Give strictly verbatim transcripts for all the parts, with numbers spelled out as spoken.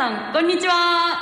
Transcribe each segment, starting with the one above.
さんこんにちは。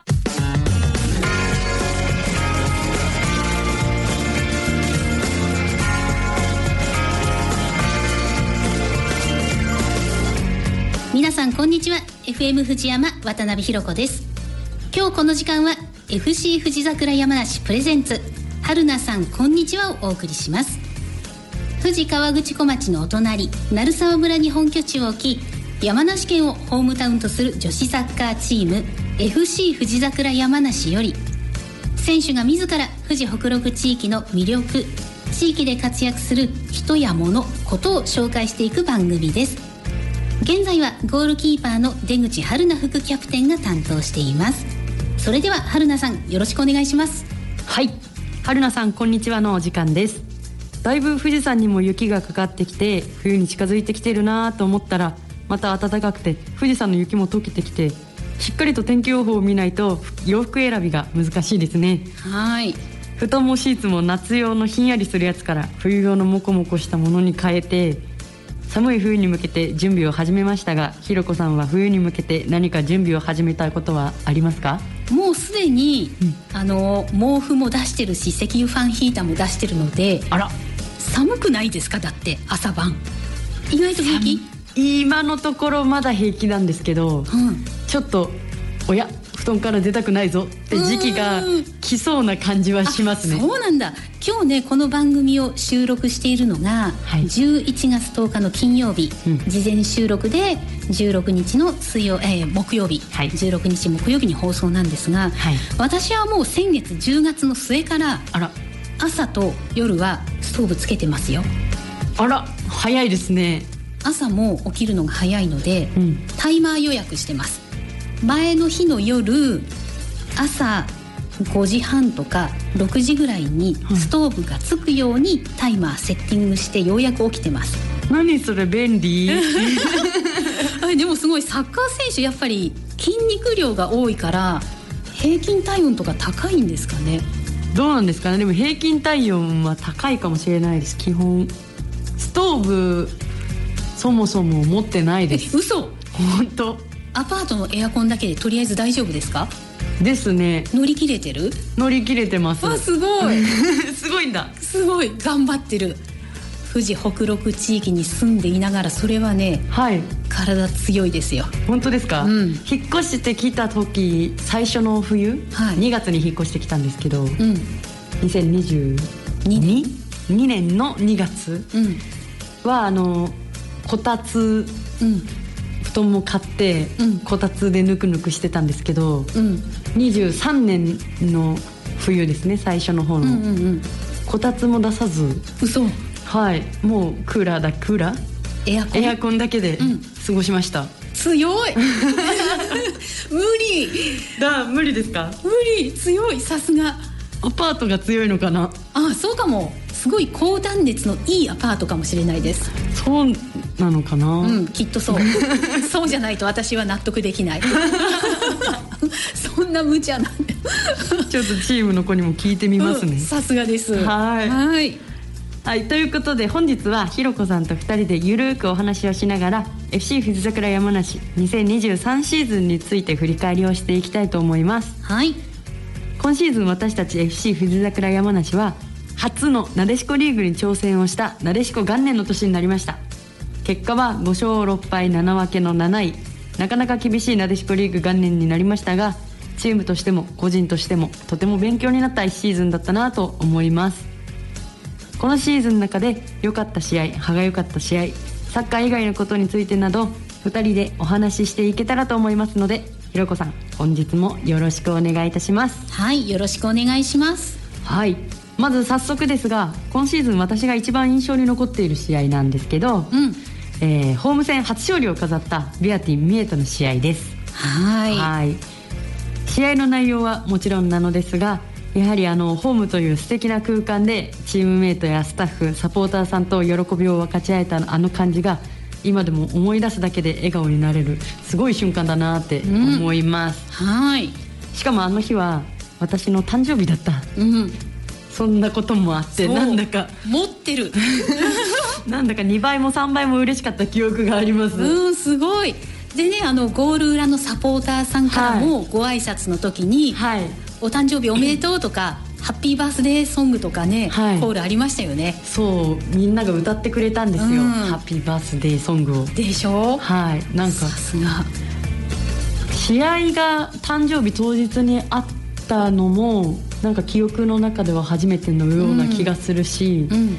皆さんこんにちは。 エフエム 藤山渡辺弘子です。今日この時間は エフシー 富士桜山梨プレゼンツ春菜さんこんにちはをお送りします。富士河口湖町のお隣鳴沢村に本拠地を置き、山梨県をホームタウンとする女子サッカーチーム エフシー 富士桜山梨より、選手が自ら富士北陸地域の魅力、地域で活躍する人や物、ことを紹介していく番組です。現在はゴールキーパーの出口春菜副キャプテンが担当しています。それでは春菜さんよろしくお願いします。 はい、春菜さんこんにちはのお時間です。だいぶ富士山にも雪がかかってきて冬に近づいてきてるなと思ったら、また暖かくて富士山の雪も溶けてきて、しっかりと天気予報を見ないと洋服選びが難しいですね。 はい、 布団もシーツも夏用のひんやりするやつから冬用のモコモコしたものに変えて、寒い冬に向けて準備を始めましたが、ひろこさんは冬に向けて何か準備を始めたことはありますか？ もうすでに、 うん、 あの毛布も出してるし、石油ファンヒーターも出してるので、 あら寒くないですか？だって朝晩意外と平気？ 今のところまだ平気なんですけど、 うん、 ちょっとおや布団から出たくないぞって時期が来そうな感じはしますね。 そうなんだ。今日ねこの番組を収録しているのが、はい、じゅういちがつとおかの金曜日、うん、事前収録でじゅうろくにちの水曜、えー、木曜日、はい、じゅうろくにち木曜日に放送なんですが、はい、私はもう先月じゅうがつの末からあら朝と夜はストーブつけてますよ。 あら早いですね。 朝も起きるのが早いので、うん、タイマー予約してます。前の日の夜朝ごじはんとかろくじぐらいにストーブがつくようにタイマーセッティングしてようやく起きてます。 何それ便利でもすごいサッカー選手やっぱり筋肉量が多いから平均体温とか高いんですかね。 どうなんですかね。でも平均体温は高いかもしれないです。基本ストーブそもそも持ってないです。 え、嘘？ 本当？ アパートのエアコンだけでとりあえず大丈夫ですか？ ですね。 乗り切れてる？ 乗り切れてます。 あ、すごいすごいんだ。 すごい頑張ってる。富士北陸地域に住んでいながらそれはね、はい、体強いですよ。 本当ですか？うん、引っ越してきた時最初の冬、はい、にがつに引っ越してきたんですけど、うん、にせんにじゅうにねんのにがつは、うん、あのこたつ、うん、布団も買って、うん、こたつでぬくぬくしてたんですけど、うん、にじゅうさんねんの冬ですね、最初の方の、うんうんうん、こたつも出さず、 嘘？ はい、もうクーラーだクーラーエアコンエアコンだけで過ごしました、うん、 強い無理だ。無理ですか？ 無理、強い。さすがアパートが強いのかな。 あ、そうかも。すごい高断熱のいいアパートかもしれないです。 そうなのかな。 うん、きっとそうそうじゃないと私は納得できないそんな無茶なんでちょっとチームの子にも聞いてみますね。 さすがです。 はいはいはい、ということで本日はひろこさんとふたりでゆるーくお話をしながら エフシー 富士桜山梨にせんにじゅうさんシーズンについて振り返りをしていきたいと思います。 はい、 今シーズン私たち エフシー 富士桜山梨は初のなでしこリーグに挑戦をしたなでしこ元年の年になりました。結果はごしょうろっぱいなな分けのなない、なかなか厳しいなでしこリーグ元年になりましたが、チームとしても個人としてもとても勉強になったいちシーズンだったなと思います。このシーズンの中で良かった試合、歯が良かった試合、サッカー以外のことについてなどふたりでお話ししていけたらと思いますので、ひろこさん本日もよろしくお願いいたします。 はい、よろしくお願いします。 はい、まず早速ですが、今シーズン私が一番印象に残っている試合なんですけど、うんえー、ホーム戦初勝利を飾ったビアティン三重との試合です。 はいはい試合の内容はもちろんなのですが、やはりあのホームという素敵な空間でチームメイトやスタッフ、サポーターさんと喜びを分かち合えたあの感じが今でも思い出すだけで笑顔になれるすごい瞬間だなって思います、 うん、はいしかもあの日は私の誕生日だった、うん、そんなこともあってなんだか持ってるなんだかにばいもさんばいも嬉しかった記憶があります。 うんすごい。 でね、あのゴール裏のサポーターさんからもご挨拶の時に、はい、お誕生日おめでとうとか、うん、ハッピーバースデーソングとかね、はい、コールありましたよね。 そうみんなが歌ってくれたんですよ、うん、ハッピーバースデーソングを。 でしょ。 はい。なんかさすが試合が誕生日当日にあったのもなんか記憶の中では初めてのような気がするし、うんうん、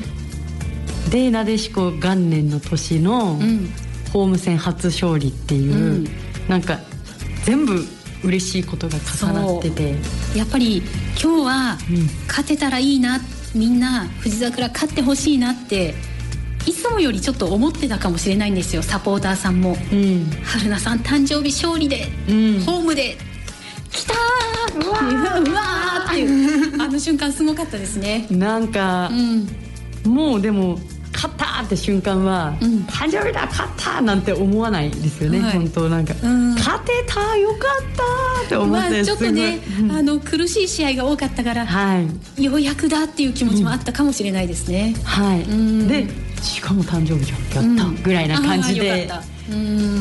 でなでしこ元年の年のホーム戦初勝利っていう、うん、なんか全部嬉しいことが重なってて、 やっぱり今日は勝てたらいいな、うん、みんな富士桜勝ってほしいなっていつもよりちょっと思ってたかもしれないんですよ、サポーターさんも、うん、春菜さん誕生日勝利で、うん、ホームで来たーうわーうわーっていうあの瞬間すごかったですね。 なんか、うん、もうでも勝ったって瞬間は、うん、誕生日だ勝ったなんて思わないですよね、はい、本当なんか、うん、勝てたよかったって思って、まあ、 ちょっとねあの苦しい試合が多かったから、はい、ようやくだっていう気持ちもあったかもしれないですね、うん、 はい、うん、でしかも誕生日じゃんやった、うん、ぐらいな感じで、よかった、うん、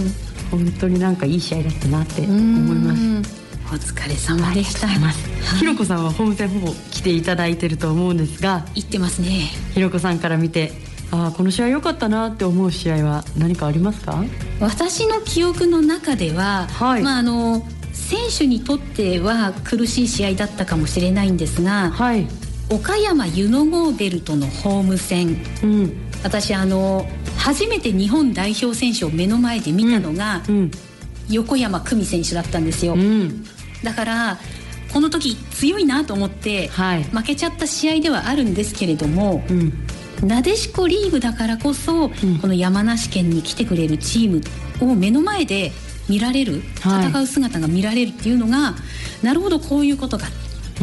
本当になんかいい試合だったなって思います。 お疲れ様でした。 ひろこさんはホーム戦ほぼ来ていただいてると思うんですが、 行ってますね。 ひろこさんから見て、あこの試合良かったなって思う試合は何かありますか？ 私の記憶の中では、はい、まああの選手にとっては苦しい試合だったかもしれないんですが、はい、岡山ユノゴーベルトのホーム戦、うん、私あの初めて日本代表選手を目の前で見たのが、うんうん、横山久美選手だったんですよ、うん、だからこの時強いなと思って、はい、負けちゃった試合ではあるんですけれども、うんなでしこリーグだからこそ、うん、この山梨県に来てくれるチームを目の前で見られる、はい、戦う姿が見られるっていうのがなるほどこういうことが、うん、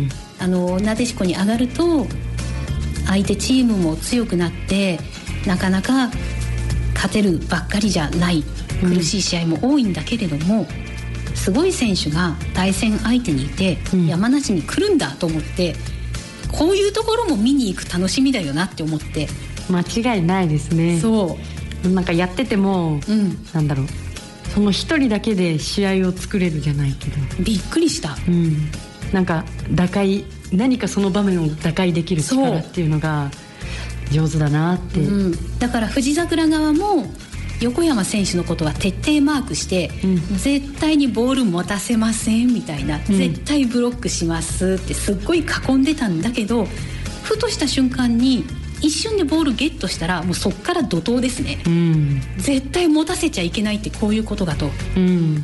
あのなでしこに上がると相手チームも強くなってなかなか勝てるばっかりじゃない苦しい試合も多いんだけれども、うん、すごい選手が対戦相手にいて、うん、山梨に来るんだと思ってこういうところも見に行く楽しみだよなって思って。 間違いないですね。そうなんかやってても、うん、なんだろうその一人だけで試合を作れるじゃないけどびっくりした、 うん、なんか打開何かその場面を打開できる力っていうのが上手だなって、うん、 だから富士桜側も横山選手のことは徹底マークして、うん、絶対にボール持たせませんみたいな、うん、絶対ブロックしますってすっごい囲んでたんだけどふとした瞬間に一瞬でボールゲットしたらもうそっから怒涛ですね、うん、絶対持たせちゃいけないってこういうことだと、うん、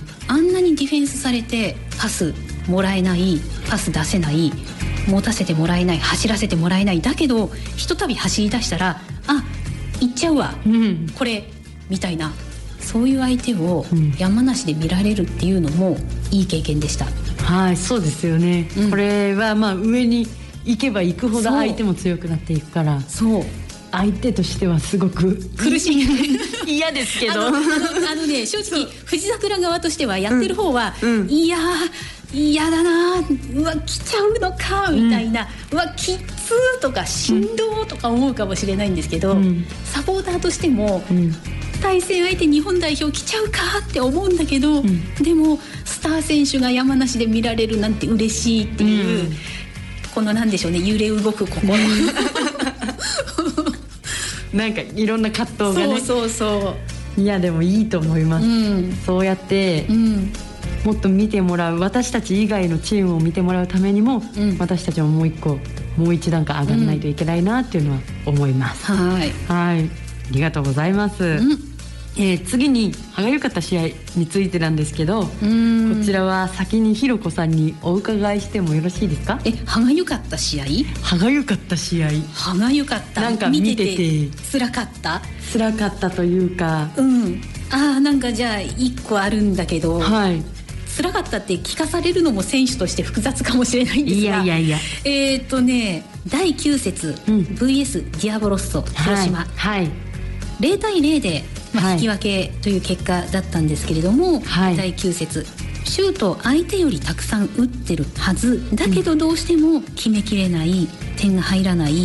あんなにディフェンスされてパスもらえないパス出せない持たせてもらえない走らせてもらえないだけどひとたび走り出したらあ行っちゃうわ、うん、これみたいなそういう相手を山梨で見られるっていうのもいい経験でした、 うん、はいそうですよね、うん、これはまあ上に行けば行くほど相手も強くなっていくからそう相手としてはすごく苦しい嫌ですけどあのあのあのね正直富士桜側としてはやってる方は、うんうん、いや嫌だなうわ来ちゃうのかみたいな、うん、うわきつーとか振動とか思うかもしれないんですけど、うん、サポーターとしても、うん、対戦相手日本代表来ちゃうかって思うんだけど、うん、でもスター選手が山梨で見られるなんて嬉しいっていう、うん、このなんでしょうね揺れ動く心なんかいろんな葛藤がねそうそうそういやでもいいと思います、うん、そうやって、うん、もっと見てもらう私たち以外のチームを見てもらうためにも、うん、私たちももう一個もう一段階上がらないといけないなっていうのは思います、うん、はいはいありがとうございます、うんえー、次に歯がゆかった試合についてなんですけどこちらは先にひろこさんにお伺いしてもよろしいですか？ え歯がゆかった試合歯がゆかった試合歯がゆかったなんか見てて辛かった辛かったというかうんああなんかじゃあいっこあるんだけどはい辛かったって聞かされるのも選手として複雑かもしれないんですがいやいやいやえっとねだいきゅう節、うん、ブイエス ディアボロッソ広島、はいはい、ゼロたいゼロで、まあ、引き分けという結果だったんですけれども、はい、だいきゅう節シュート相手よりたくさん打ってるはずだけどどうしても決めきれない点が入らない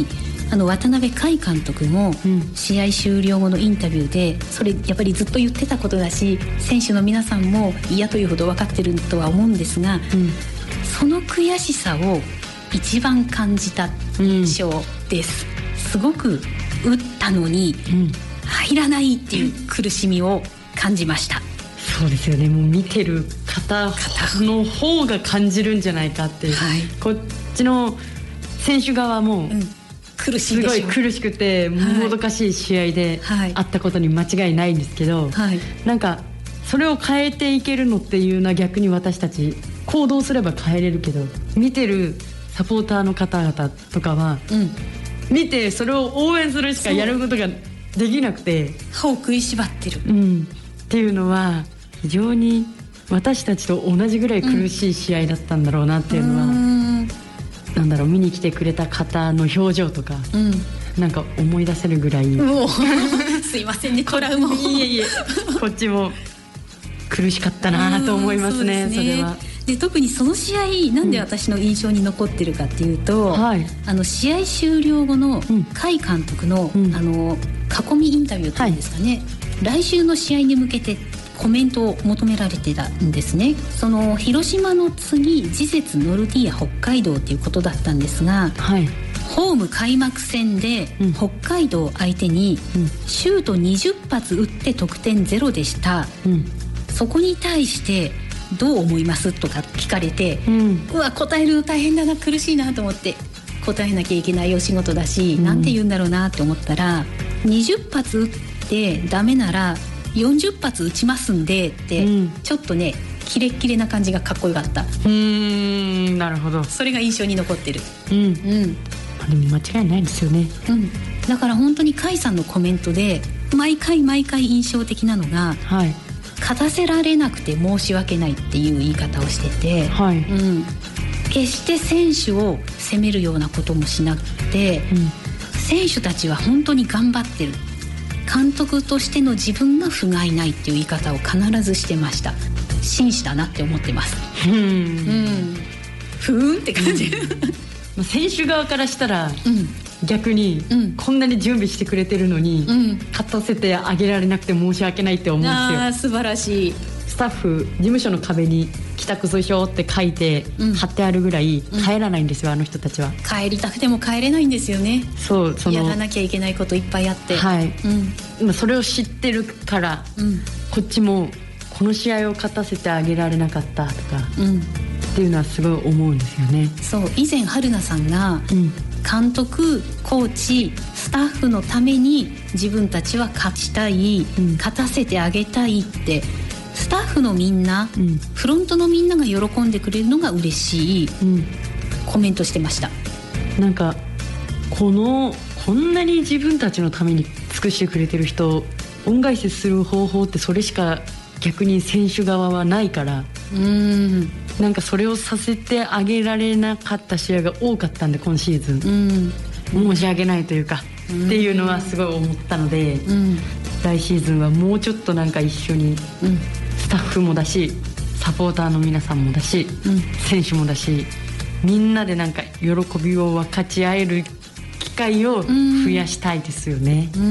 あの渡辺海監督も試合終了後のインタビューでそれやっぱりずっと言ってたことだし、選手の皆さんも嫌というほど分かってるとは思うんですが、うん、その悔しさを一番感じた印象です、うん、すごく打ったのに入らないっていう苦しみを感じました、うん、 そうですよね。もう見てる方の方が感じるんじゃないかっていう、はい、こっちの選手側も、うん、苦しいでしょ、すごい苦しくてもどかしい試合であったことに間違いないんですけど、はい、なんかそれを変えていけるのっていうのは逆に私たち行動すれば変えれるけど、見てるサポーターの方々とかは、うん、見てそれを応援するしかやることができなくて歯を食いしばってる、 うん、っていうのは非常に私たちと同じぐらい苦しい試合だったんだろうなっていうのは、うん、なんだろう、見に来てくれた方の表情とか、うん、なんか思い出せるぐらいすいませんね、トラウマをいえいえ、こっちも苦しかったなと思いますね、 そ, すねそれは。 で特にその試合なんで私の印象に残ってるかっていうと、うんはい、あの試合終了後の甲斐監督の、うん、あの囲みインタビューっていうんですかね、はい、来週の試合に向けてコメントを求められてたんですね。その広島の次次節ノルディア北海道っていうことだったんですが、はい、ホーム開幕戦で北海道相手にシュートにじゅっぱつ打って得点ゼロでした、うん、そこに対してどう思いますとか聞かれて、うん、うわ答えるの大変だな、苦しいなと思って答えなきゃいけないお仕事だし、うん、なんて言うんだろうなと思ったら、にじゅっぱつ打ってダメならよんじゅっぱつ打ちますんでって、うん、ちょっとねキレッキレな感じがかっこよかった。うーん、なるほど。 それが印象に残ってる。 うん、うん、でも間違いないですよね、 うん、だから本当に甲斐さんのコメントで毎回毎回印象的なのが、はい、勝たせられなくて申し訳ないっていう言い方をしてて、はい、うん、決して選手を責めるようなこともしなくて、うん、選手たちは本当に頑張ってる、監督としての自分が不甲斐ないっていう言い方を必ずしてました。紳士だなって思ってます。うん、うん、ふーんって感じ、 うん、選手側からしたら、うん、逆に、うん、こんなに準備してくれてるのに、うん、勝たせてあげられなくて申し訳ないって思うんですよ。 あ、素晴らしい。 スタッフ事務所の壁に帰宅訴訟って書いて、うん、貼ってあるぐらい帰らないんですよ、うん、あの人たちは。 帰りたくても帰れないんですよね。 そう、そのやらなきゃいけないこといっぱいあって、 はい、うん、それを知ってるから、うん、こっちもこの試合を勝たせてあげられなかったとか、うん、っていうのはすごい思うんですよね。 そう、以前春菜さんが、うん、監督、コーチ、スタッフのために自分たちは勝ちたい、うん、勝たせてあげたいって、スタッフのみんな、うん、フロントのみんなが喜んでくれるのが嬉しい、うん、コメントしてました。 なんかこのこんなに自分たちのために尽くしてくれてる人、恩返しする方法ってそれしか逆に選手側はないから、うーん、なんかそれをさせてあげられなかった試合が多かったんで、今シーズン、うん、申し訳ないというか、うん、っていうのはすごい思ったので、うん、来シーズンはもうちょっとなんか一緒に、うん、スタッフもだしサポーターの皆さんもだし、うん、選手もだし、みんなでなんか喜びを分かち合える機会を増やしたいですよね、うん、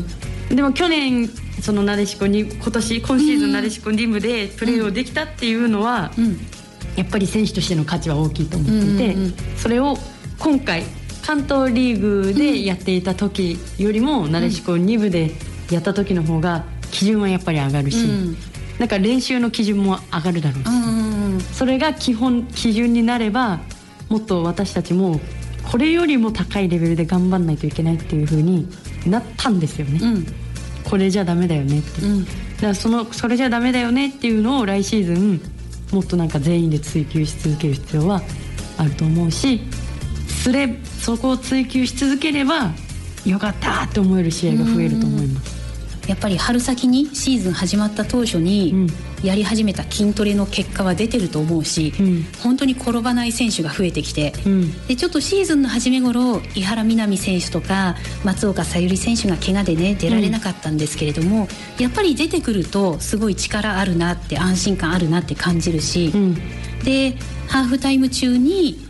でも去年そのなでしこに今年今シーズンなでしこに部でプレーをできたっていうのは、うん、やっぱり選手としての価値は大きいと思っていて、うんうんうん、それを今回関東リーグでやっていた時よりもなでしこに部でやった時の方が基準はやっぱり上がるし、うん、なんか練習の基準も上がるだろうし、うん、それが基本基準になればもっと私たちもこれよりも高いレベルで頑張んないといけないっていう風になったんですよね、うん、これじゃダメだよねって、うん、だからそのそれじゃダメだよねっていうのを来シーズンもっとなんか全員で追求し続ける必要はあると思うし、すれそこを追求し続ければよかったって思える試合が増えると思います。 やっぱり春先にシーズン始まった当初にやり始めた筋トレの結果は出てると思うし、うん、本当に転ばない選手が増えてきて、うん、でちょっとシーズンの初め頃井原みなみ選手とか松岡さゆり選手が怪我でね出られなかったんですけれども、うん、やっぱり出てくるとすごい力あるなって安心感あるなって感じるし、うん、でハーフタイム中に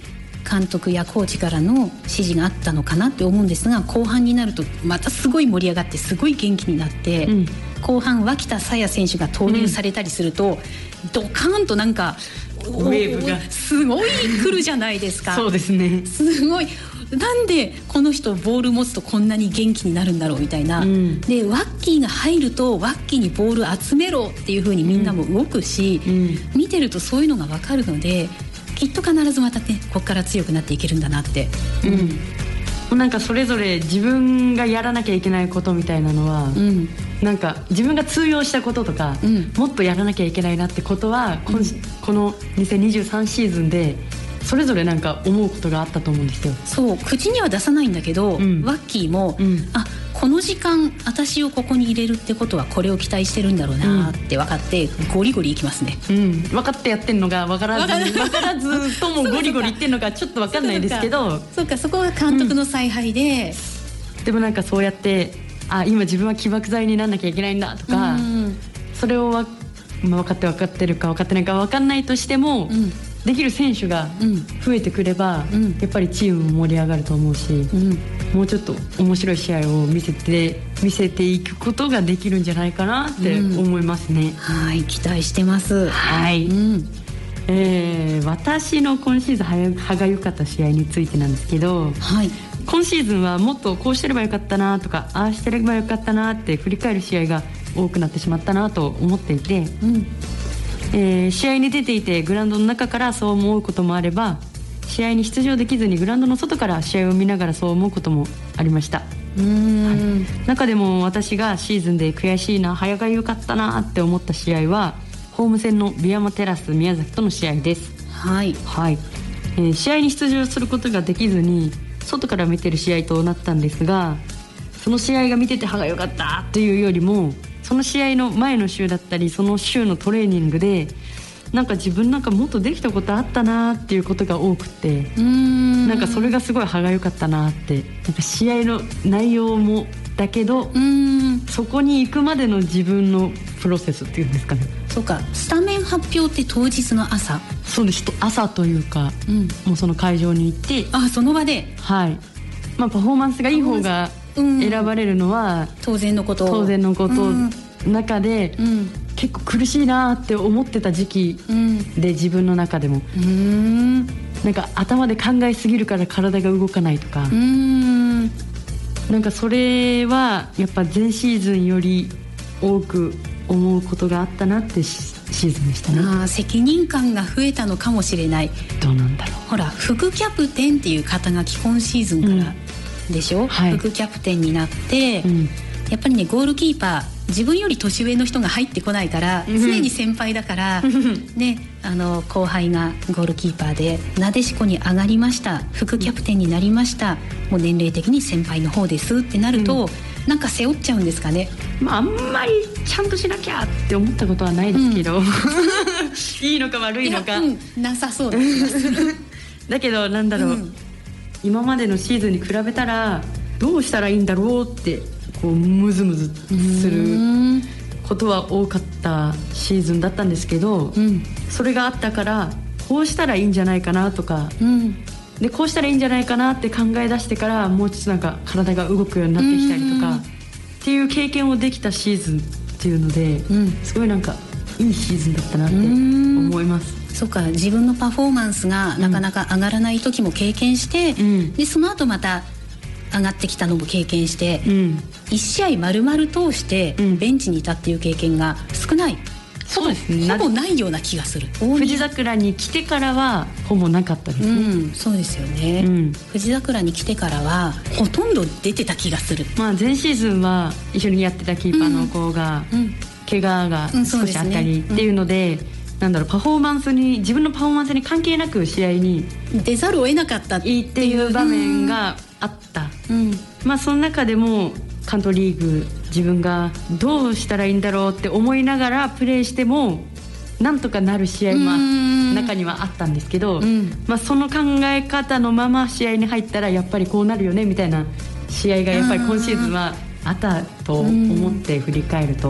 監督やコーチからの指示があったのかなって思うんですが、後半になるとまたすごい盛り上がってすごい元気になって、うん、後半脇田紗也選手が投入されたりすると、うん、ドカーンとなんかウェーブがすごい来るじゃないですか。 そうですね、 すごい、なんでこの人ボール持つとこんなに元気になるんだろうみたいな、うん、でワッキーが入るとワッキーにボール集めろっていう風にみんなも動くし、うん、見てるとそういうのが分かるので、きっと必ずまたねここから強くなっていけるんだなって、 うん、もうなんかそれぞれ自分がやらなきゃいけないことみたいなのは、うん、なんか自分が通用したこととか、うん、もっとやらなきゃいけないなってことは、うん、このにせんにじゅうさんシーズンでそれぞれなんか思うことがあったと思うんですよ。 そう、口には出さないんだけど、うん、ワッキーも、うん、あ、この時間私をここに入れるってことはこれを期待してるんだろうなって分かって、うん、ゴリゴリいきますね、うん、 分かってやってんのが分からず分からずともゴリゴリいってんのかちょっと分かんないですけど、 そうか、そこは監督の采配で、 うん、でもなんかそうやってあ今自分は起爆剤にならなきゃいけないんだとか、うん、それをわ、まあ、分かって分かってるか分かってないか分かんないとしても、うん、できる選手が増えてくれば、うん、やっぱりチームも盛り上がると思うし、うん、もうちょっと面白い試合を見せて見せていくことができるんじゃないかなって思いますね、うん、 はい、期待してます。 はい、うん、えー、私の今シーズン歯が良かった試合についてなんですけど、はい、今シーズンはもっとこうしてればよかったなとかああしてればよかったなって振り返る試合が多くなってしまったなと思っていて、うん、えー、試合に出ていてグラウンドの中からそう思うこともあれば、試合に出場できずにグラウンドの外から試合を見ながらそう思うこともありました。うーん、はい、中でも私がシーズンで悔しいな、早が良かったなって思った試合はホーム戦のビアマテラス宮崎との試合です。はい、はい、えー、試合に出場することができずに外から見てる試合となったんですが、その試合が見てて歯が良かったというよりも、その試合の前の週だったりその週のトレーニングでなんか自分なんかもっとできたことあったなっていうことが多くて、うーん、なんかそれがすごい歯が良かったなって、なんか試合の内容もだけど、うーん、そこに行くまでの自分のプロセスっていうんですかね。 そうか、スタメン発表って当日の朝。 そうです、朝というか、うん、もうその会場に行って、 あ、その場で、 はい、まあ、パフォーマンスがいい方が選ばれるのは、 うん、当然のこと当然のこと、うん、中で、うん、結構苦しいなって思ってた時期で、うん、自分の中でも、うーん、なんか頭で考えすぎるから体が動かないとか、うーん、なんかそれはやっぱ前シーズンより多く思うことがあったなってシーズンでしたね。 あ、責任感が増えたのかもしれない。 どうなんだろう。 ほら、副キャプテンっていう肩書き今シーズンからでしょ、うん、はい、副キャプテンになって、うん、やっぱりね、ゴールキーパー自分より年上の人が入ってこないから、うん、常に先輩だから、ね、あの後輩がゴールキーパーでなでしこに上がりました、副キャプテンになりました、もう年齢的に先輩の方ですってなると、うん、なんか背負っちゃうんですかね。 まあ、あんまりちゃんとしなきゃって思ったことはないですけど、うん、いいのか悪いのか、 いや、うん、なさそうですだけどなんだろう、うん、今までのシーズンに比べたらどうしたらいいんだろうってこうムズムズすることは多かったシーズンだったんですけど、うん、それがあったからこうしたらいいんじゃないかなとか、うん、でこうしたらいいんじゃないかなって考え出してからもうちょっとなんか体が動くようになってきたりとかっていう経験をできたシーズンっていうので、うん、すごいなんかいいシーズンだったなって思います。 そうか、自分のパフォーマンスがなかなか上がらない時も経験して、うん、でその後また上がってきたのも経験して、うん、いち試合丸々通してベンチにいたっていう経験が少ない、うん、 そうですね、 ほぼないような気がする。 富士桜に来てからはほぼなかったですね、 うん、そうですよね、うん、富士桜に来てからはほとんど出てた気がする。 まあ、前シーズンは一緒にやってたキーパーの子が、うん、怪我が少しあったりっていうので、なんだろう、パフォーマンスに自分のパフォーマンスに関係なく試合に出ざるを得なかったっていう、 っていう場面があった、うん、まあその中でも関東リーグ自分がどうしたらいいんだろうって思いながらプレーしてもなんとかなる試合も中にはあったんですけど、うん、まあ、その考え方のまま試合に入ったらやっぱりこうなるよねみたいな試合がやっぱり今シーズンはあったと思って振り返ると、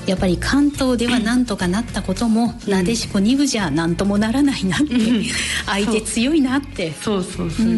やっぱり関東ではなんとかなったことも、うん、なでしこに部じゃなんともならないなって、うん、相手強いなって。 そうそうそう、うん、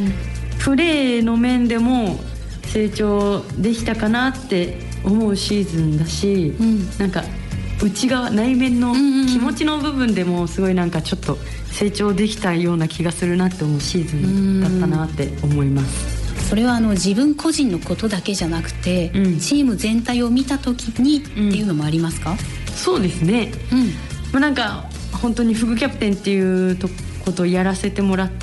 プレーの面でも成長できたかなって思うシーズンだし、うん、なんか内側内面の気持ちの部分でもすごいなんかちょっと成長できたような気がするなって思うシーズンだったなって思います。 それはあの自分個人のことだけじゃなくて、うん、チーム全体を見た時にっていうのもありますか？うん、 そうですね、うん、まあ、なんか本当に副キャプテンっていうことをやらせてもらって、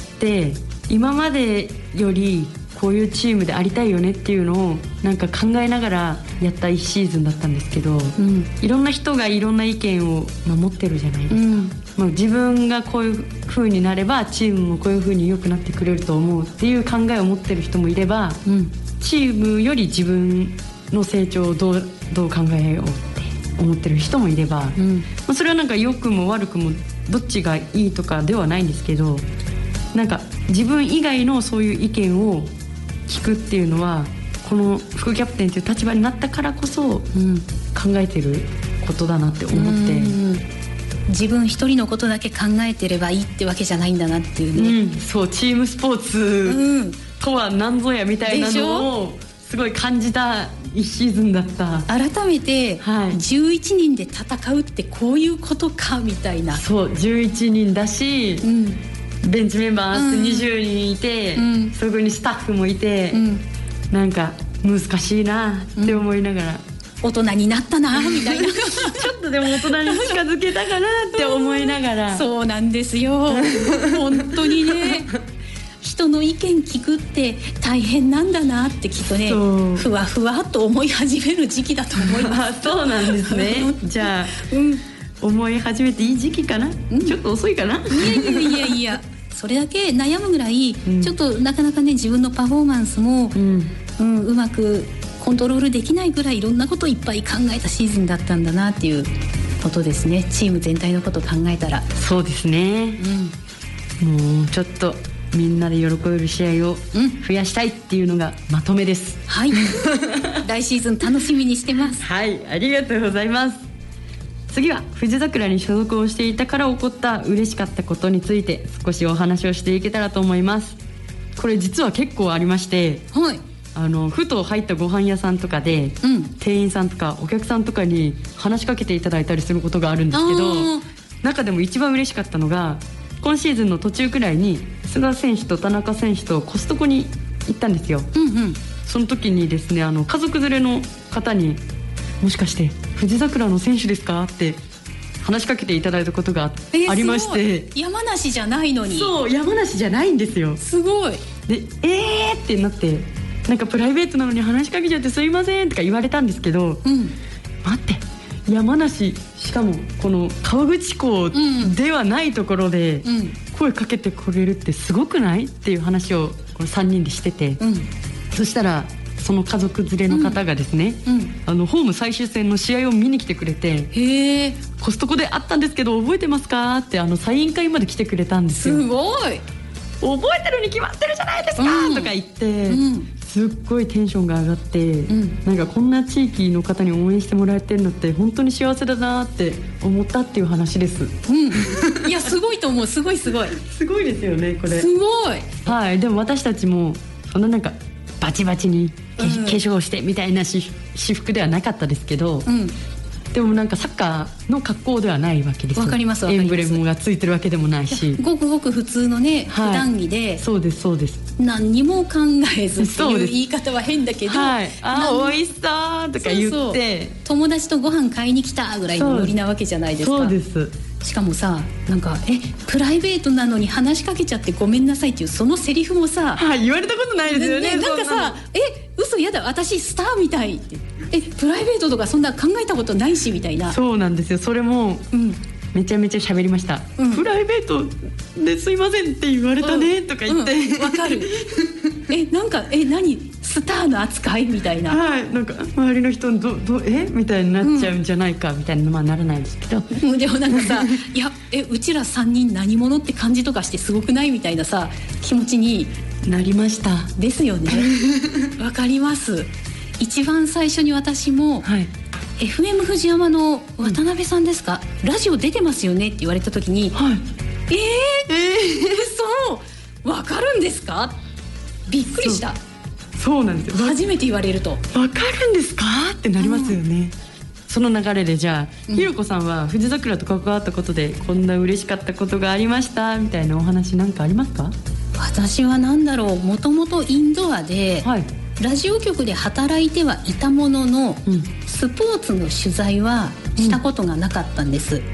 今までよりこういうチームでありたいよねっていうのをなんか考えながらやったいちシーズンだったんですけど、うん、いろんな人がいろんな意見を持ってるじゃないですか、うん、まあ、自分がこういう風になればチームもこういう風に良くなってくれると思うっていう考えを持ってる人もいれば、うん、チームより自分の成長をどう、どう考えようって思ってる人もいれば、うん、まあ、それはなんか良くも悪くもどっちがいいとかではないんですけど、なんか自分以外のそういう意見を聞くっていうのはこの副キャプテンという立場になったからこそ、うん、考えてることだなって思って、うん、 自分一人のことだけ考えてればいいってわけじゃないんだなっていうね、 うん、そう、チームスポーツとは何ぞやみたいなのをすごい感じたいちシーズンだった。 改めて、はい、じゅういちにんで戦うってこういうことかみたいな。 そう、じゅういちにんだし、うん、ベンチメンバーにじゅうにんいて、うん、そこにスタッフもいて、うん、なんか難しいなって思いながら、 うん、大人になったなみたいなちょっとでも大人に近づけたかなって思いながらそうなんですよ本当にね人の意見聞くって大変なんだなってきっとね、ふわふわっと思い始める時期だと思いますそうなんですねじゃあ、うん、思い始めていい時期かな、うん、ちょっと遅いかな。いやいやいやいやそれだけ悩むぐらい、うん、ちょっとなかなかね自分のパフォーマンスも、うんうん、うまくコントロールできないぐらいいろんなことをいっぱい考えたシーズンだったんだなっていうことですね。チーム全体のことを考えたら。 そうですね、うん、もうちょっとみんなで喜べる試合を増やしたいっていうのがまとめです、 うん、はい来シーズン楽しみにしてますはい、ありがとうございます。次は富士桜に所属をしていたから起こった嬉しかったことについて少しお話をしていけたらと思います。これ実は結構ありまして、はい、あのふと入ったご飯屋さんとかで、うん、店員さんとかお客さんとかに話しかけていただいたりすることがあるんですけど、中でも一番嬉しかったのが今シーズンの途中くらいに須田選手と田中選手とコストコに行ったんですよ、うんうん、その時にですね、あの家族連れの方にもしかして富士桜の選手ですかって話しかけていただいたことがありまして、えー、 山梨じゃないのに。 そう、山梨じゃないんですよ。 すごいで、えーってなって、なんかプライベートなのに話しかけちゃってすいませんとか言われたんですけど、うん、待って山梨、しかもこの河口湖ではないところで声かけてくれるってすごくないっていう話をこのさんにんでしてて、うん、そしたらその家族連れの方がですね、うんうん、あのホーム最終戦の試合を見に来てくれて、へー、コストコで会ったんですけど覚えてますかってあのサイン会まで来てくれたんですよ。 すごい、 覚えてるに決まってるじゃないですか、うん、とか言って、うん、すっごいテンションが上がって、うん、なんかこんな地域の方に応援してもらえてるのって本当に幸せだなって思ったっていう話です、 うん、いやすごいと思う。すごいすごいすごいですよねこれ。 すごい、 はい。でも私たちもそんななんかバチバチに化粧してみたいな私服ではなかったですけど、うん、でもなんかサッカーの格好ではないわけですよ。 わかりますわかります。 エンブレムがついてるわけでもないし、 ごくごく普通のね、はい、普段着で、 そうですそうです、 何にも考えずっていう言い方は変だけど、 はい、あ美味しそうとか言って、そうそう、 友達とご飯買いに来たぐらいのノリなわけじゃないですか。 そうです。 しかもさ、なんかえプライベートなのに話しかけちゃってごめんなさいっていうそのセリフもさ、 はい、言われたことないですよね。 なんかさ、え嘘やだ私スターみたいって、えプライベートとかそんな考えたことないしみたいな。 そうなんですよ。それも、うん、めちゃめちゃ喋りました、うん、プライベートですいませんって言われたね、うん、とか言ってわ、 うん、かるえなんかえ何スターの扱いみたいな、 はい、なんか周りの人どどえみたいになっちゃうんじゃないかみたいな、まあならないですけど、 うん、でもなんかさいやえうちらさんにん何者って感じとかしてすごくないみたいなさ気持ちになりました。 ですよねわかります。一番最初に私も、はい、 エフエム 藤山の渡辺さんですか、うん、ラジオ出てますよねって言われた時に、はい、えー、えー、嘘わかるんですか、びっくりした。 そう、そうなんですよ。 初めて言われるとわかるんですかってなりますよね、うん、その流れでじゃあ、うん、ひろこさんは富士桜と関わったことでこんな嬉しかったことがありましたみたいなお話なんかありますか？ 私は何だろう、もともとインドアで、はい、ラジオ局で働いてはいたものの、うん、スポーツの取材はしたことがなかったんです、うん、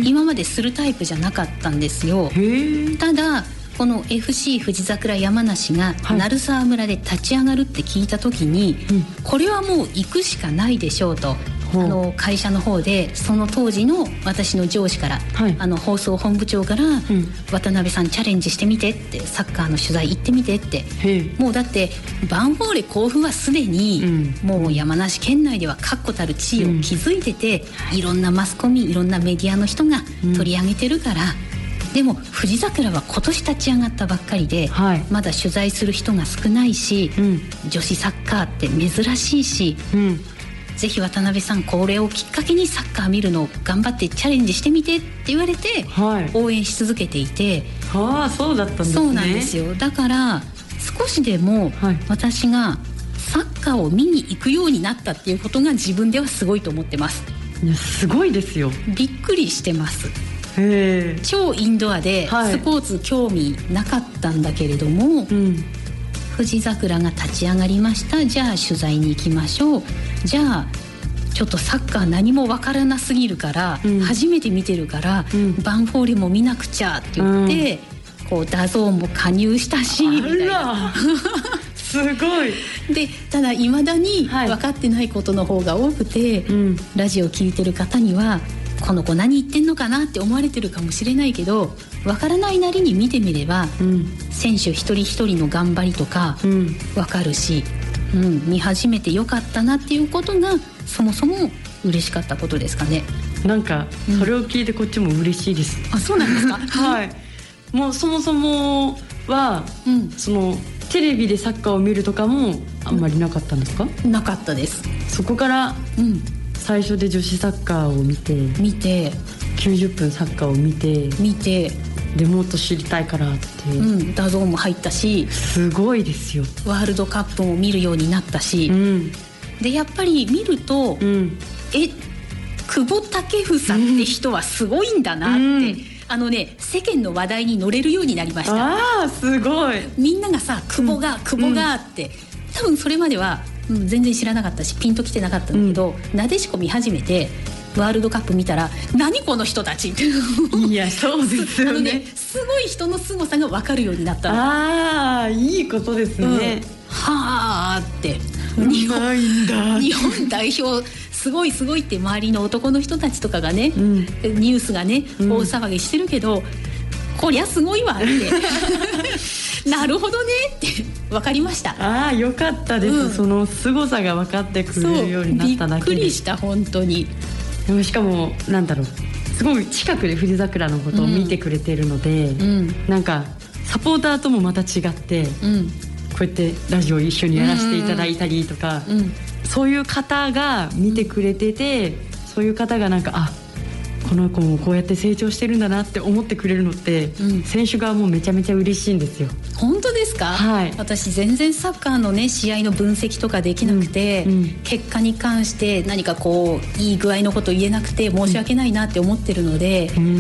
今までするタイプじゃなかったんですよ。ただこの エフシー 富士桜山梨が鳴沢村で立ち上がるって聞いた時に、はい、これはもう行くしかないでしょうと、あの会社の方でその当時の私の上司から、はい、あの放送本部長から、うん、渡辺さんチャレンジしてみてって、サッカーの取材行ってみてって、もうだってヴァンフォーレ甲府はすでに、うん、もう山梨県内では確固たる地位を築いてて、うん、いろんなマスコミいろんなメディアの人が取り上げてるから、うん、でも富士桜は今年立ち上がったばっかりで、はい、まだ取材する人が少ないし、うん、女子サッカーって珍しいし、うん、ぜひ渡辺さんこれをきっかけにサッカー見るのを頑張ってチャレンジしてみてって言われて、はい、応援し続けていて、 はあ、そうだったんですね。 そうなんですよ。だから少しでも私がサッカーを見に行くようになったっていうことが自分ではすごいと思ってます。 いや、すごいですよ。 びっくりしてます。 へー、 超インドアでスポーツ興味なかったんだけれども、はい、うん、富士桜が立ち上がりました、じゃあ取材に行きましょう、じゃあちょっとサッカー何もわからなすぎるから、うん、初めて見てるから、うん、ヴァンフォーレも見なくちゃって言って、うん、こうダゾーンも加入したしみたいなすごい。 でただいまだに分かってないことの方が多くて、はい、ラジオ聞いてる方にはこの子何言ってんのかなって思われてるかもしれないけど、分からないなりに見てみれば、うん、選手一人一人の頑張りとか分かるし、うん、見始めてよかったなっていうことがそもそも嬉しかったことですかね。 なんかそれを聞いてこっちも嬉しいです、 うん、あ、そうなんですかはい、もうそもそもは、うん、そのテレビでサッカーを見るとかもあんまりなかったんですか？ なかったです。 そこから、うん、最初で女子サッカーを見て見てきゅうじゅっぷんサッカーを見て見てでもっと知りたいからって、 うん、ダゾーンも入ったし、 すごいですよ。 ワールドカップも見るようになったし、うん、でやっぱり見ると、うん、え久保建英って人はすごいんだなって、うん、あのね、世間の話題に乗れるようになりました。 あー、すごい。 みんながさ、久保が、うん、久保がって、多分それまでは、うん、全然知らなかったしピンときてなかったんだけど、うん、なでしこ見始めてワールドカップ見たら何この人たちいや、そうですよね。あのね、 すごい人の凄さが分かるようになったの。 ああ、いいことですね、うん、 はあって日本いんだ日本代表すごいすごいって周りの男の人たちとかがね、うん、ニュースがね、うん、大騒ぎしてるけど、こりゃすごいわってなるほどねって分かりました。 ああ、よかったです、うん、その凄さが分かってくれるようになっただけで。 びっくりした本当に。 でもしかもなんだろう、すごい近くで富士桜のことを見てくれてるので、うん、なんかサポーターともまた違って、うん、こうやってラジオ一緒にやらせていただいたりとか、うんうん、そういう方が見てくれてて、そういう方がなんか、あ、この子もこうやって成長してるんだなって思ってくれるのって、うん、選手側もめちゃめちゃ嬉しいんですよ。 本当ですか？はい、私全然サッカーのね試合の分析とかできなくて、うんうん、結果に関して何かこういい具合のこと言えなくて申し訳ないなって思ってるので、うんうん、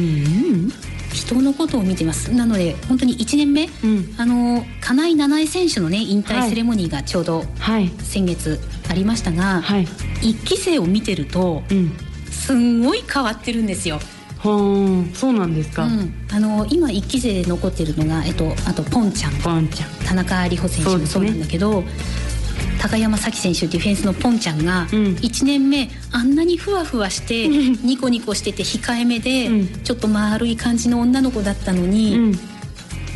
人のことを見てます。なので本当にいちねんめ、うん、あの金井七重選手のね引退セレモニーがちょうど先月ありましたが、はい、いっき生を見てると、うん、すんごい変わってるんですよ。 はあ、そうなんですか、うん、 あの今いっき生で残ってるのが、えっと、あとポンちゃん、 ポンちゃん、 田中里穂選手もそうなんだけど、ね、高山咲選手ディフェンスのポンちゃんが、うん、いちねんめあんなにふわふわしてニコニコしてて控えめで、うん、ちょっと丸い感じの女の子だったのに、うん、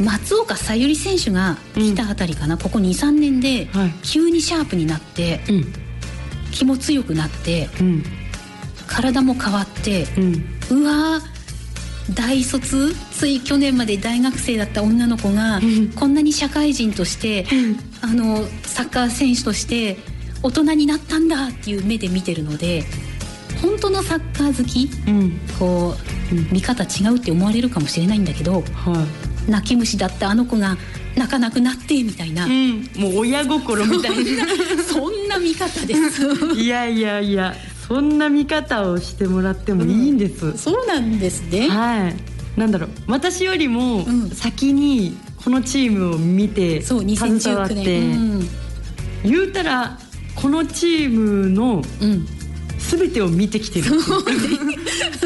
松岡さゆり選手が来たあたりかな、うん、ここ にさんねんで急にシャープになって、うん、気も強くなって、うん、体も変わって、うん、うわー大卒つい去年まで大学生だった女の子が、うん、こんなに社会人として、うん、あのサッカー選手として大人になったんだっていう目で見てるので、 本当のサッカー好き、うん、こう、うん、見方違うって思われるかもしれないんだけど、はい、泣き虫だったあの子が泣かなくなってみたいな、うん、 もう親心みたいなそんな見方ですいやいやいや、そんな見方をしてもらってもいいんです、 うん、そうなんですね。 はい、なんだろう、私よりも先にこのチームを見て携わって、うん、言うたらこのチームの全てを見てきてる、うん、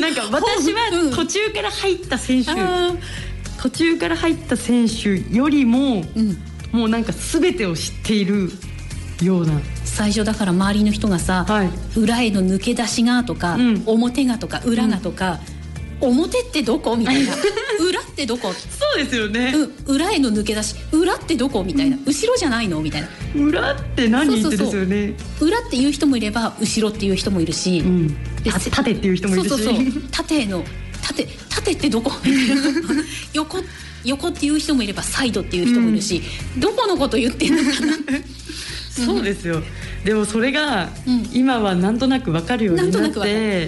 なんか私は途中から入った選手、うん、途中から入った選手よりも、うん、もうなんか全てを知っているような。 最初だから周りの人がさ、はい、裏への抜け出しがとか、うん、表がとか裏がとか、うん、表ってどこみたいな裏ってどこそうですよね、 うん、裏への抜け出し裏ってどこみたいな、うん、後ろじゃないのみたいな、 裏って何ってですよね。 裏っていう人もいれば後ろっていう人もいるし、うん、 縦っていう人もいるし、そうそうそう縦の縦縦ってどこみたいな横横っていう人もいればサイドっていう人もいるし、うん、どこのこと言ってんのかなそうですよ。でもそれが今はなんとなく分かるようになって、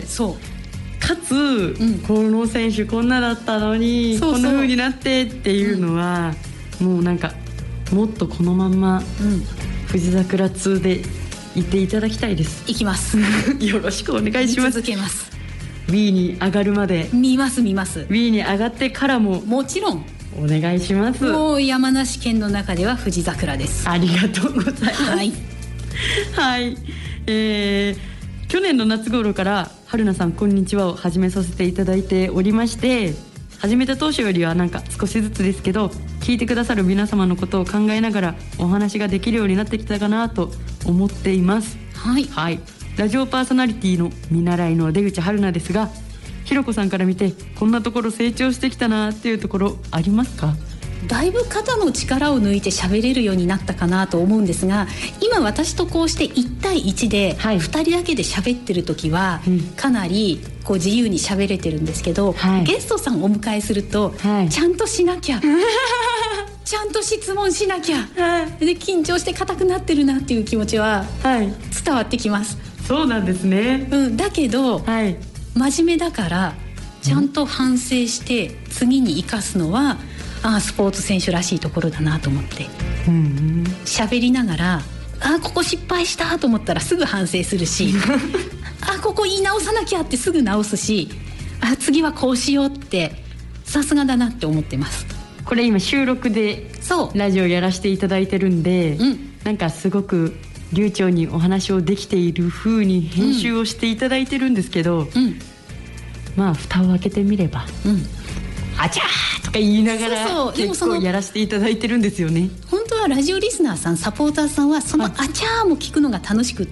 そうかつ、うん、この選手こんなだったのにそうそうこんな風になってっていうのは、うん、もうなんかもっとこのまんま、うん、富士桜通で行っていただきたいです。 行きますよろしくお願いします。 続けます。 Wii に上がるまで見ます見ます。 Wii に上がってからももちろんお願いします。 もう山梨県の中では富士桜です。 ありがとうございます。はい、はい、えー、去年の夏頃から春菜さんこんにちはを始めさせていただいておりまして、始めた当初よりはなんか少しずつですけど聞いてくださる皆様のことを考えながらお話ができるようになってきたかなと思っています。 はい、 はい、ラジオパーソナリティの見習いの出口春菜ですが、ひろこさんから見てこんなところ成長してきたなっていうところありますか？ だいぶ肩の力を抜いて喋れるようになったかなと思うんですが、今私とこうしていち対いちでふたりだけで喋ってる時はかなりこう自由に喋れてるんですけど、はい、ゲストさんをお迎えすると、はい、ちゃんとしなきゃちゃんと質問しなきゃ、はい、で緊張して硬くなってるなっていう気持ちは伝わってきます。 そうなんですね、 うん、だけど、はい、真面目だからちゃんと反省して次に生かすのは、ああスポーツ選手らしいところだなと思って喋、うん、りながら、ああここ失敗したと思ったらすぐ反省するしああここ言い直さなきゃってすぐ直すし、ああ次はこうしようってさすがだなって思ってます。 これ今収録でラジオやらせていただいてるんで、うん、なんかすごく流暢にお話をできている風に編集をしていただいてるんですけど、うん、まあ蓋を開けてみれば、うん、あちゃーとか言いながらそうそう結構やらせていただいてるんですよね。 本当はラジオリスナーさんサポーターさんはそのあちゃーも聞くのが楽しくって、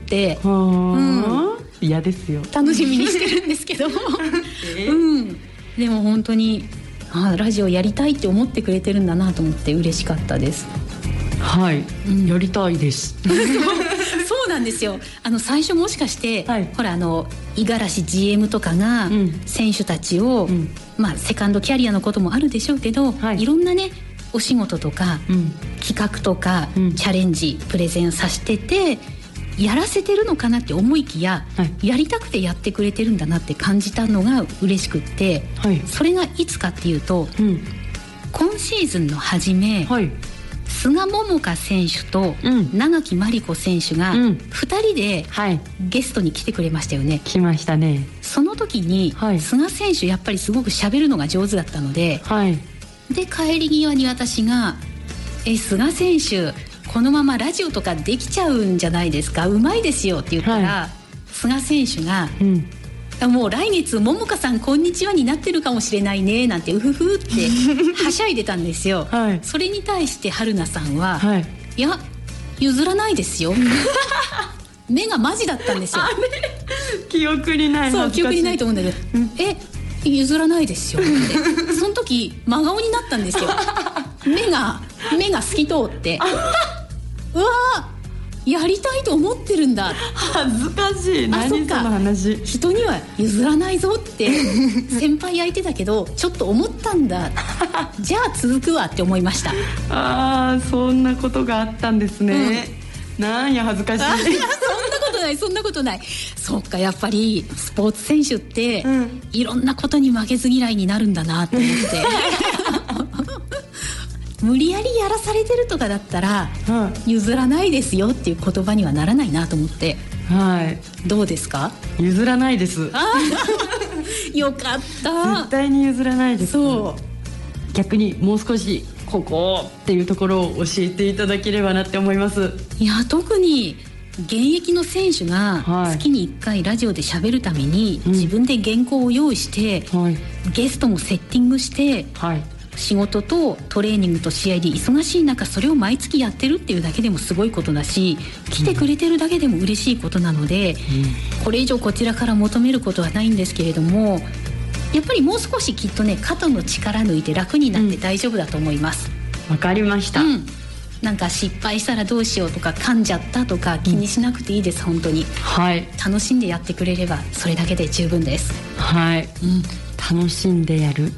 うん、 嫌ですよ。 楽しみにしてるんですけど、えーうん、でも本当にあラジオやりたいって思ってくれてるんだなと思って嬉しかったです。 はい、うん、やりたいですそうなんですよ。あの最初もしかして、はい、ほらあの五十嵐 ジーエム とかが選手たちを、うんまあ、セカンドキャリアのこともあるでしょうけど、はい、いろんなねお仕事とか、うん、企画とか、うん、チャレンジプレゼンさせててやらせてるのかなって思いきや、はい、やりたくてやってくれてるんだなって感じたのが嬉しくって、はい、それがいつかっていうと、うん、今シーズンの初め、はい菅桃香選手と長木真理子選手がふたりでゲストに来てくれましたよね、 はい、来ましたね。 その時に菅選手やっぱりすごく喋るのが上手だったので、はい、で帰り際に私がえ菅選手このままラジオとかできちゃうんじゃないですか、うまいですよって言ったら、はい、菅選手が、うんもう来月桃香さんこんにちはになってるかもしれないねなんてうふふってはしゃいでたんですよ、はい、それに対して春菜さんは、はい、いや譲らないですよ目がマジだったんですよ。 記憶にない。 そう記憶にないと思うんだけど、うん、え譲らないですよってその時真顔になったんですよ目が目が透き通ってうわーやりたいと思ってるんだ。 恥ずかしい。何その話。 人には譲らないぞって先輩相手だけどちょっと思ったんだじゃあ続くわって思いました。 ああそんなことがあったんですね、うん、なんや恥ずかしい。 そんなことことないそんなことない。そっか、やっぱりスポーツ選手って、うん、いろんなことに負けず嫌いになるんだなと思って無理やりやらされてるとかだったら、うん、譲らないですよっていう言葉にはならないなと思って、 はい、 どうですか？ 譲らないですよかった。 絶対に譲らないです。 そう、 逆にもう少しここっていうところを教えていただければなって思います。 いや、特に現役の選手が月にいっかいラジオで喋るために自分で原稿を用意して、うんはい、ゲストもセッティングして、はい、仕事とトレーニングと試合で忙しい中それを毎月やってるっていうだけでもすごいことだし、来てくれてるだけでも嬉しいことなので、うん、これ以上こちらから求めることはないんですけれども、やっぱりもう少しきっとね、肩の力抜いて楽になって大丈夫だと思います。 わ、うん、かりました、うん、 なんか失敗したらどうしようとか噛んじゃったとか気にしなくていいです、うん、本当に、 はい、 楽しんでやってくれればそれだけで十分です。 はい、うん、楽しんでやる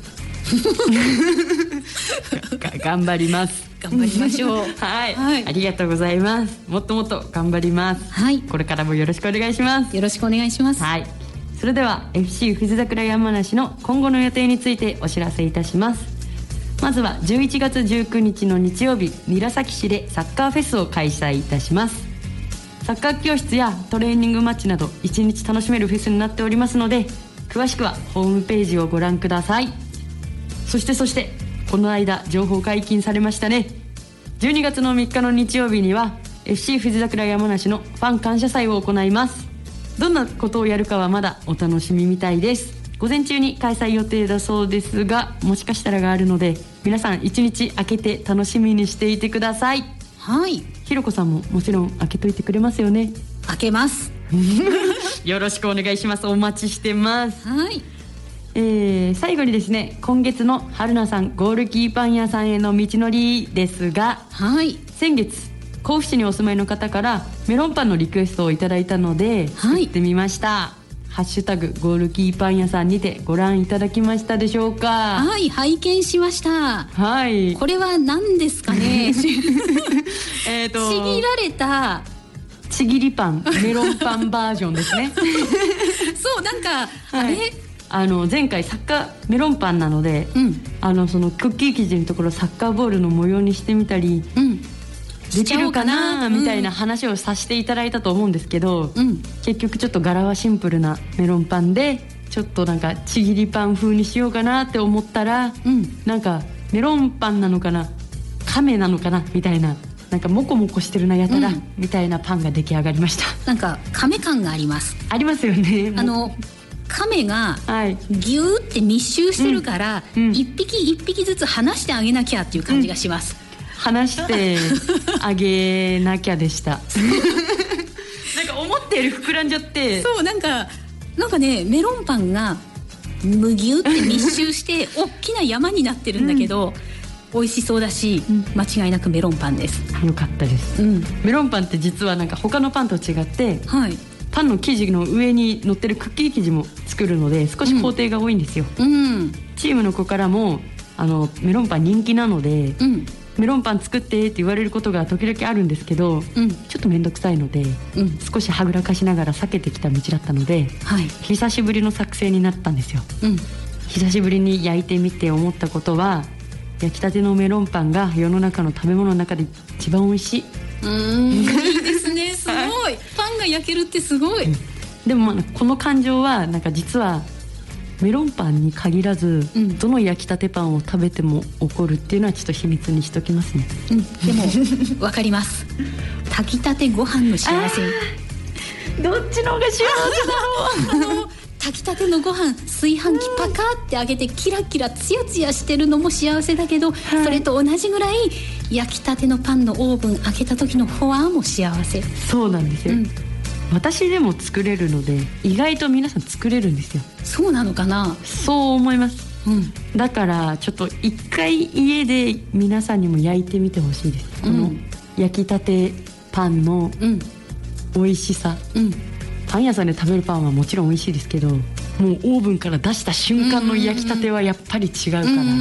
頑張ります。 頑張りましょうはい、はい、ありがとうございます。もっともっと頑張ります。 はい、 これからもよろしくお願いします。 よろしくお願いします。 はい、それでは エフシー 富士桜山梨の今後の予定についてお知らせいたします。まずはじゅういちがつじゅうくにちの日曜日、韮崎市でサッカーフェスを開催いたします。サッカー教室やトレーニングマッチなどいちにち楽しめるフェスになっておりますので、詳しくはホームページをご覧ください。そしてそしてこの間情報解禁されましたね。じゅうにがつのみっかの日曜日には エフシー 富士桜山梨のファン感謝祭を行います。どんなことをやるかはまだお楽しみみたいです。午前中に開催予定だそうですが、もしかしたらがあるので皆さん一日空けて楽しみにしていてください。 はい、 ひろこさんももちろん開けといてくれますよね？ 開けますよろしくお願いします。お待ちしてます。 はい、 えー、最後にですね、今月の春菜さんゴールキーパン屋さんへの道のりですが、 はい、 先月甲府市にお住まいの方からメロンパンのリクエストをいただいたので作ってみました、はい、ハッシュタグゴールキーパン屋さんにてご覧いただきましたでしょうか？ はい、拝見しました。 はい、 これは何ですかねえっとちぎられたちぎりパン、メロンパンバージョンですねそう、なんか、 はい、 あれあの前回サッカーメロンパンなので、うん、あのそのクッキー生地のところサッカーボールの模様にしてみたり、うん、できるかなみたいな話をさせていただいたと思うんですけど、うん、結局ちょっと柄はシンプルなメロンパンでちょっとなんかちぎりパン風にしようかなって思ったら、うん、なんかメロンパンなのかな亀なのかなみたいな、なんかモコモコしてるなやたら、うん、みたいなパンが出来上がりました。 なんか亀感があります。 ありますよね。 あの亀がギューって密集してるから、うんうん、一匹一匹ずつ離してあげなきゃっていう感じがします、 うん、離してあげなきゃでしたなんか思ったより膨らんじゃってそう、なんかなんかね、メロンパンがむぎゅーって密集して大きな山になってるんだけど、うん、美味しそうだし、うん、間違いなくメロンパンです。 よかったです、うん、メロンパンって実はなんか他のパンと違って、はい、パンの生地の上に乗ってるクッキー生地も作るので少し工程が多いんですよ、うんうん、チームの子からもあのメロンパン人気なので、うん、メロンパン作ってって言われることが時々あるんですけど、うん、ちょっと面倒くさいので、うん、少しはぐらかしながら避けてきた道だったので、はい、久しぶりの作成になったんですよ、うん、久しぶりに焼いてみて思ったことは、焼きたてのメロンパンが世の中の食べ物の中で一番美味しい。 うーんいいですね、すごい、はい、パンが焼けるってすごい、うん、 でも、まあ、この感情はなんか実はメロンパンに限らず、うん、どの焼きたてパンを食べても起こるっていうのはちょっと秘密にしときますね、 うん、でも分かります炊きたてご飯の幸せどっちの方が幸せだろうあの炊きたてのご飯炊飯器パカって開けてキラキラツヤツヤしてるのも幸せだけど、はい、それと同じぐらい焼きたてのパンのオーブン開けた時のフォアも幸せ。 そうなんですよ、うん、私でも作れるので意外と皆さん作れるんですよ。 そうなのかな。 そう思います、うん、だからちょっと一回家で皆さんにも焼いてみてほしいです、うん、この焼きたてパンの美味しさ、うん、パン屋さんで食べるパンはもちろん美味しいですけど、もうオーブンから出した瞬間の焼きたてはやっぱり違うから、うんうん、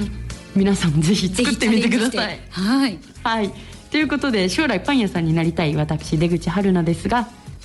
皆さんもぜひ作ってみてください。 はい、 はい、ということで将来パン屋さんになりたい私出口春菜ですが、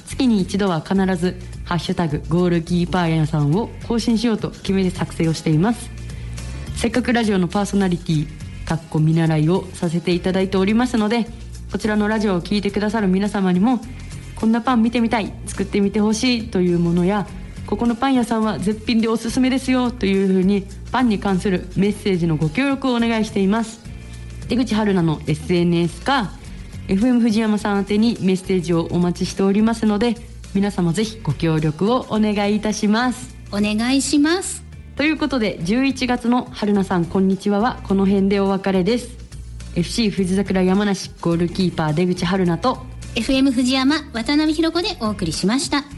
月に一度は必ずハッシュタグゴールキーパー屋さんを更新しようと決めて作成をしています。せっかくラジオのパーソナリティかっこ見習いをさせていただいておりますので、こちらのラジオを聞いてくださる皆様にもこんなパン見てみたい、作ってみてほしいというものや、ここのパン屋さんは絶品でおすすめですよというふうにパンに関するメッセージのご協力をお願いしています。出口春菜の エスエヌエス か エフエム 藤山さん宛てにメッセージをお待ちしておりますので、皆様ぜひご協力をお願いいたします。 お願いします。 ということでじゅういちがつの春菜さんこんにちははこの辺でお別れです。 エフシー 富士桜山梨ゴールキーパー出口春菜とエフエム 藤山渡辺ひろ子でお送りしました。